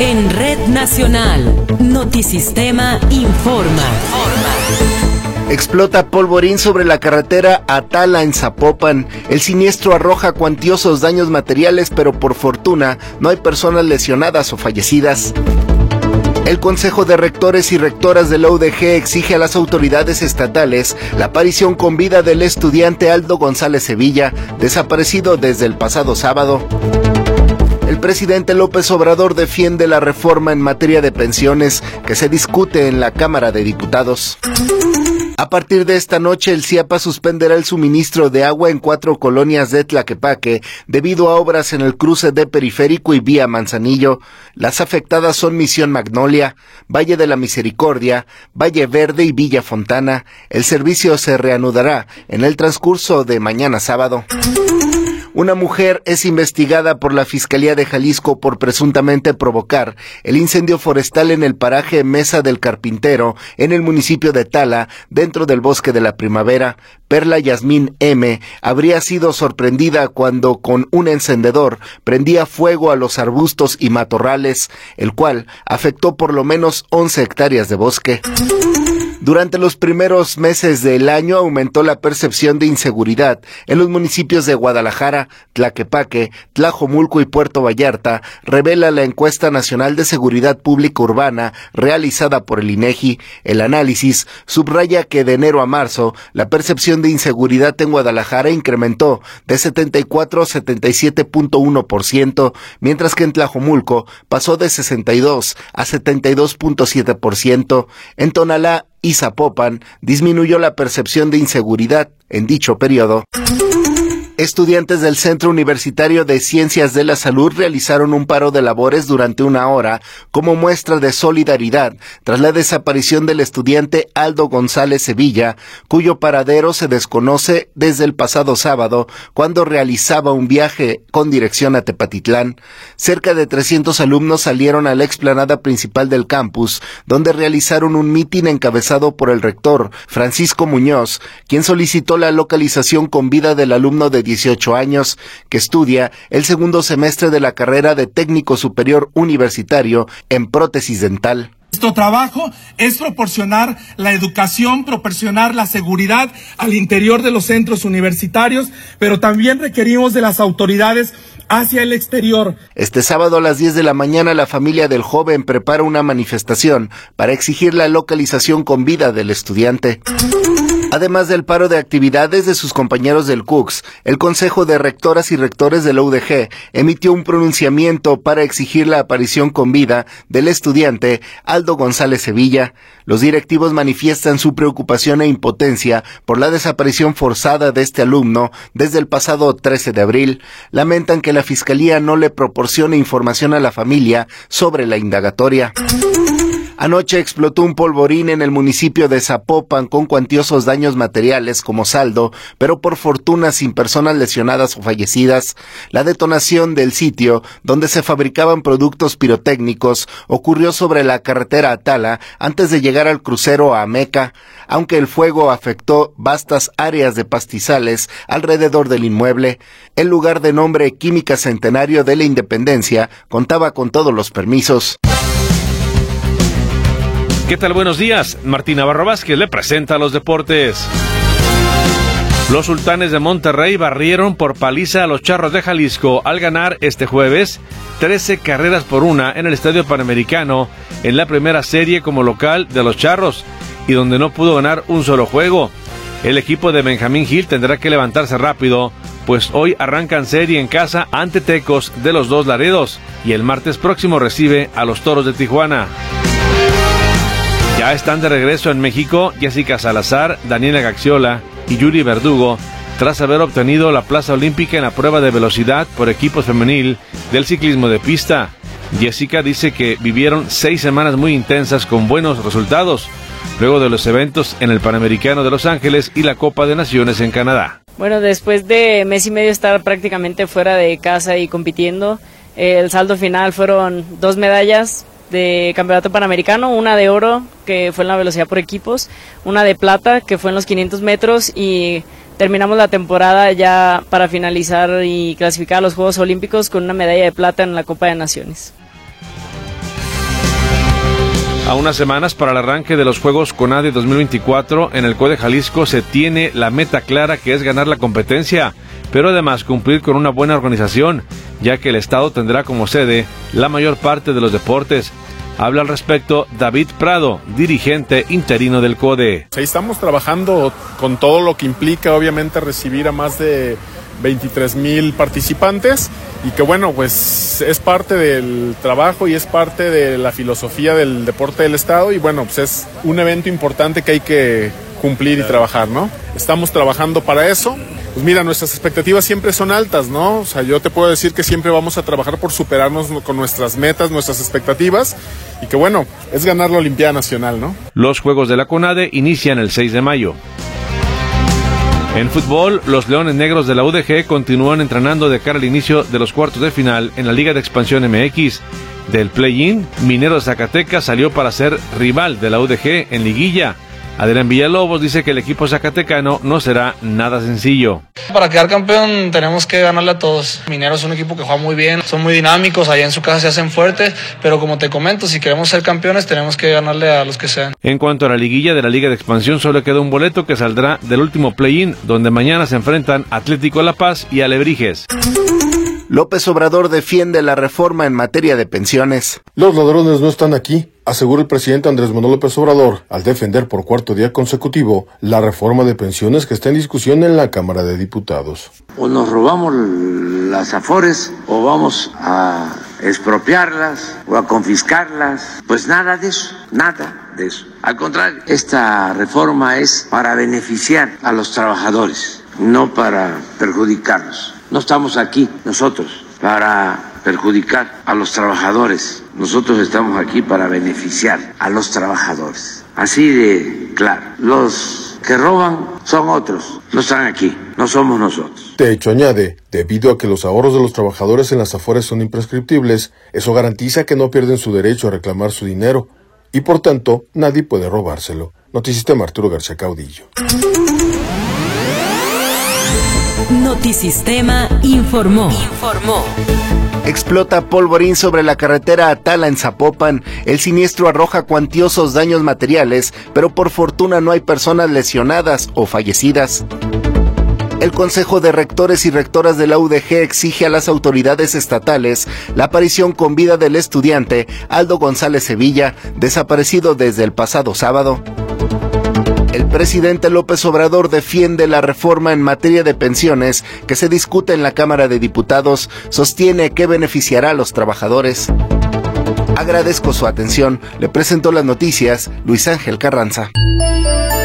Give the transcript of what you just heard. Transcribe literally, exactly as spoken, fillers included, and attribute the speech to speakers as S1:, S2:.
S1: En Red Nacional, Notisistema informa.
S2: Explota polvorín sobre la carretera Atala en Zapopan. El siniestro arroja cuantiosos daños materiales, pero por fortuna no hay personas lesionadas o fallecidas. El Consejo de Rectores y Rectoras de la U D G exige a las autoridades estatales la aparición con vida del estudiante Aldo González Sevilla, desaparecido desde el pasado sábado. El presidente López Obrador defiende la reforma en materia de pensiones que se discute en la Cámara de Diputados. A partir de esta noche, el CIAPA suspenderá el suministro de agua en cuatro colonias de Tlaquepaque debido a obras en el cruce de Periférico y Vía Manzanillo. Las afectadas son Misión Magnolia, Valle de la Misericordia, Valle Verde y Villa Fontana. El servicio se reanudará en el transcurso de mañana sábado. Una mujer es investigada por la Fiscalía de Jalisco por presuntamente provocar el incendio forestal en el paraje Mesa del Carpintero, en el municipio de Tala, dentro del Bosque de la Primavera. Perla Yasmín M. habría sido sorprendida cuando con un encendedor prendía fuego a los arbustos y matorrales, el cual afectó por lo menos once hectáreas de bosque. Durante los primeros meses del año aumentó la percepción de inseguridad en los municipios de Guadalajara, Tlaquepaque, Tlajomulco y Puerto Vallarta, revela la encuesta nacional de seguridad pública urbana realizada por el INEGI. El análisis subraya que de enero a marzo la percepción de inseguridad en Guadalajara incrementó de setenta y cuatro a setenta y siete punto uno por ciento, mientras que en Tlajomulco pasó de sesenta y dos a setenta y dos punto siete por ciento. En Tonalá y Zapopan disminuyó la percepción de inseguridad en dicho periodo. Estudiantes del Centro Universitario de Ciencias de la Salud realizaron un paro de labores durante una hora como muestra de solidaridad tras la desaparición del estudiante Aldo González Sevilla, cuyo paradero se desconoce desde el pasado sábado cuando realizaba un viaje con dirección a Tepatitlán. Cerca de trescientos alumnos salieron a la explanada principal del campus, donde realizaron un mitin encabezado por el rector Francisco Muñoz, quien solicitó la localización con vida del alumno de dieciocho años, que estudia el segundo semestre de la carrera de técnico superior universitario en prótesis dental.
S3: Nuestro trabajo es proporcionar la educación, proporcionar la seguridad al interior de los centros universitarios, pero también requerimos de las autoridades hacia el exterior.
S2: Este sábado a las diez de la mañana la familia del joven prepara una manifestación para exigir la localización con vida del estudiante. Además del paro de actividades de sus compañeros del C U C S, el Consejo de Rectoras y Rectores de la U D G emitió un pronunciamiento para exigir la aparición con vida del estudiante Aldo González Sevilla. Los directivos manifiestan su preocupación e impotencia por la desaparición forzada de este alumno desde el pasado trece de abril. Lamentan que la Fiscalía no le proporcione información a la familia sobre la indagatoria. Anoche explotó un polvorín en el municipio de Zapopan con cuantiosos daños materiales como saldo, pero por fortuna sin personas lesionadas o fallecidas. La detonación del sitio donde se fabricaban productos pirotécnicos ocurrió sobre la carretera Atala antes de llegar al crucero a Ameca, aunque el fuego afectó vastas áreas de pastizales alrededor del inmueble. El lugar, de nombre Química Centenario de la Independencia, contaba con todos los permisos.
S4: ¿Qué tal? Buenos días. Martín Navarro Vázquez le presenta los deportes. Los Sultanes de Monterrey barrieron por paliza a los Charros de Jalisco al ganar este jueves trece carreras por una en el Estadio Panamericano en la primera serie como local de los Charros y donde no pudo ganar un solo juego. El equipo de Benjamín Gil tendrá que levantarse rápido, pues hoy arrancan serie en casa ante Tecos de los Dos Laredos y el martes próximo recibe a los Toros de Tijuana. Ya están de regreso en México Jessica Salazar, Daniela Gaxiola y Yuri Verdugo, tras haber obtenido la plaza olímpica en la prueba de velocidad por equipos femenil del ciclismo de pista. Jessica dice que vivieron seis semanas muy intensas con buenos resultados, luego de los eventos en el Panamericano de Los Ángeles y la Copa de Naciones en Canadá.
S5: Bueno, después de mes y medio estar prácticamente fuera de casa y compitiendo, el saldo final fueron dos medallas de campeonato panamericano, una de oro que fue en la velocidad por equipos, una de plata que fue en los quinientos metros y terminamos la temporada ya para finalizar y clasificar a los Juegos Olímpicos con una medalla de plata en la Copa de Naciones.
S4: A unas semanas para el arranque de los Juegos CONADE dos mil veinticuatro, en el CODE Jalisco se tiene la meta clara, que es ganar la competencia, pero además cumplir con una buena organización, ya que el Estado tendrá como sede la mayor parte de los deportes. Habla al respecto David Prado, dirigente interino del CODE.
S6: Ahí estamos trabajando con todo lo que implica, obviamente, recibir a más de veintitrés mil participantes, y que bueno, pues es parte del trabajo y es parte de la filosofía del deporte del Estado, y bueno, pues es un evento importante que hay que cumplir y trabajar, ¿no? Estamos trabajando para eso. Pues mira, nuestras expectativas siempre son altas, ¿no? O sea, yo te puedo decir que siempre vamos a trabajar por superarnos con nuestras metas, nuestras expectativas, y que bueno, es ganar la Olimpiada Nacional, ¿no?
S4: Los Juegos de la CONADE inician el seis de mayo. En fútbol, los Leones Negros de la U D G continúan entrenando de cara al inicio de los cuartos de final en la Liga de Expansión M X. Del play-in, Mineros de Zacatecas salió para ser rival de la U D G en liguilla. Adrián Villalobos dice que el equipo zacatecano no será nada sencillo.
S7: Para quedar campeón tenemos que ganarle a todos. Mineros es un equipo que juega muy bien, son muy dinámicos, allá en su casa se hacen fuertes, pero como te comento, si queremos ser campeones tenemos que ganarle a los que sean.
S4: En cuanto a la liguilla de la Liga de Expansión, solo queda un boleto que saldrá del último play-in, donde mañana se enfrentan Atlético La Paz y Alebrijes.
S2: López Obrador defiende la reforma en materia de pensiones.
S8: Los ladrones no están aquí, asegura el presidente Andrés Manuel López Obrador, al defender por cuarto día consecutivo la reforma de pensiones que está en discusión en la Cámara de Diputados.
S9: O nos robamos las afores, o vamos a expropiarlas, o a confiscarlas. Pues nada de eso, nada de eso. Al contrario, esta reforma es para beneficiar a los trabajadores, no para perjudicarlos. No estamos aquí nosotros para perjudicar a los trabajadores. Nosotros estamos aquí para beneficiar a los trabajadores. Así de claro. Los que roban son otros. No están aquí. No somos nosotros.
S8: De hecho, añade, debido a que los ahorros de los trabajadores en las afores son imprescriptibles, eso garantiza que no pierden su derecho a reclamar su dinero y, por tanto, nadie puede robárselo. Notisistema, Arturo García Caudillo.
S1: Notisistema informó. Informó.
S2: Explota polvorín sobre la carretera Atala en Zapopan. El siniestro arroja cuantiosos daños materiales, pero por fortuna no hay personas lesionadas o fallecidas. El Consejo de Rectores y Rectoras de la U D G exige a las autoridades estatales la aparición con vida del estudiante Aldo González Sevilla, desaparecido desde el pasado sábado. El presidente López Obrador defiende la reforma en materia de pensiones que se discute en la Cámara de Diputados. Sostiene que beneficiará a los trabajadores. Agradezco su atención. Le presento las noticias Luis Ángel Carranza.